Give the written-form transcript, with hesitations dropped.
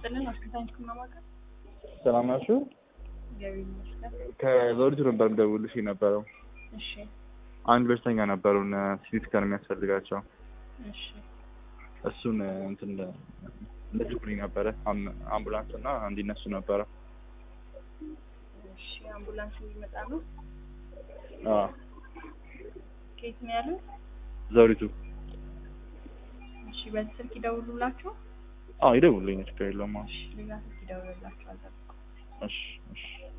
ይስጥልን አስከታኝ ከማማከር ሰላም ናችሁ? ገቢ ይመስላል። ከዘውዲቱ ነበር የምደውልልሽ የነበረው። እሺ አንድ በሽተኛ ነበሩን ሲቲ ስካን የሚያስፈልጋቸው። እሺ እሱን እንትን ልትልኩልኝ ነበረ አምቡላንስ እና እንዲነሱ ነበረ። እሺ አምቡላንስ ሊመጣ ነው። አዎ ከየት ነው ያለው? ዘውዲቱ። እሺ በስልክ ይደውሉላችሁ? አዎ ይደውሉልኝ፣ ችግር የለውም። እሺ ሌላ ስልክ ይደውሉላችሁ አዘር። እሺ እሺ